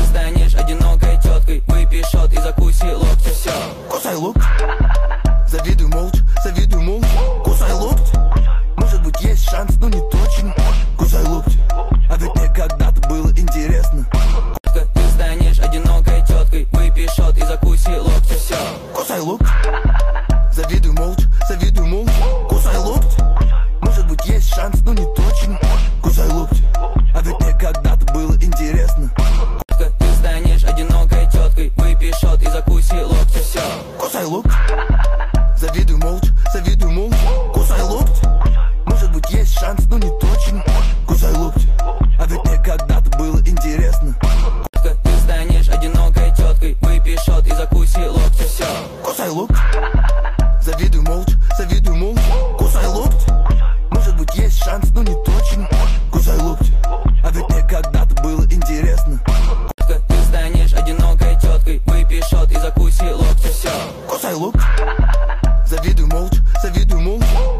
станешь одинокой теткой. Выпей шот и закуси локти. Все. Кусай локти, завидуй молча, кусай локти. Может быть есть шанс, но не точно. Кусай локти, а ведь мне когда-то было интересно. Ты станешь одинокой теткой. Выпей шот и закуси локти. Все. Кусай локти, завидуй молча, кусай локти. Может быть есть шанс, но не точно. Кусай локти, а ведь мне когда-то было интересно. Ты станешь одинокой теткой. Выпей шот и закуси локти. Все. Кусай локти, завидуй молча, кусай локти. Может быть есть шанс, но не точно. Кусай локти, а ведь мне когда-то было интересно. Ты станешь одинокой теткой. Выпей шот и закуси локти. Все. Кусай локти, завидуй молча, кусай локти. Может быть есть шанс, но не точно. Кусай локти, а ведь мне когда-то было интересно. Ты станешь одинокой теткой. Выпей шот и закуси локти. Все. Кусай локти, завидуй молча,